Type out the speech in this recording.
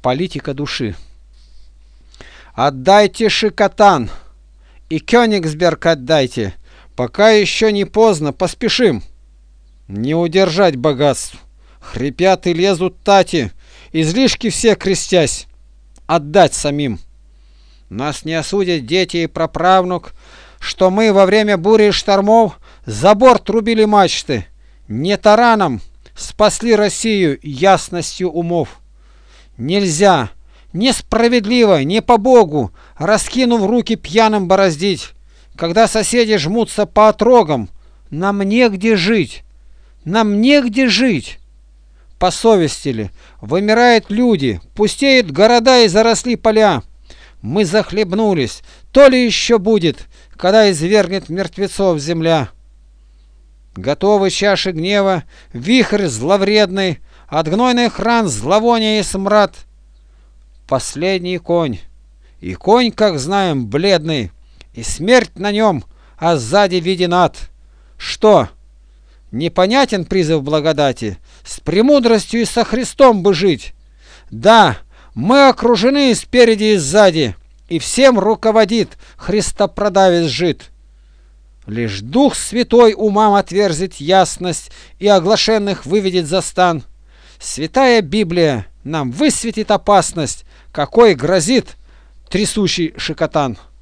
Политика души. Отдайте Шикотан и Кёнигсберг отдайте, пока еще не поздно, поспешим. Не удержать богатств, хрипят и лезут тати, излишки все крестясь, отдать самим. Нас не осудят дети и праправнук, что мы во время бури и штормов за борт рубили мачты, не тараном спасли Россию ясностью умов. Нельзя, несправедливо, не по Богу, раскинув руки пьяным бороздить, когда соседи жмутся по отрогам. Нам негде жить, нам негде жить. По совести ли, вымирают люди, пустеют города и заросли поля. Мы захлебнулись, то ли еще будет, когда извергнет мертвецов земля. Готовы чаши гнева, вихрь зловредный, от гнойных ран зловоние и смрад. Последний конь, и конь, как знаем, бледный, и смерть на нем, а сзади виден ад. Что? Непонятен призыв благодати? С премудростью и со Христом бы жить. Да, мы окружены спереди и сзади, и всем руководит Христопродавец жид. Лишь Дух Святой умам отверзит ясность и оглашенных выведет за стан. Святая Библия нам высветит опасность, какой грозит трясущий Шикотан.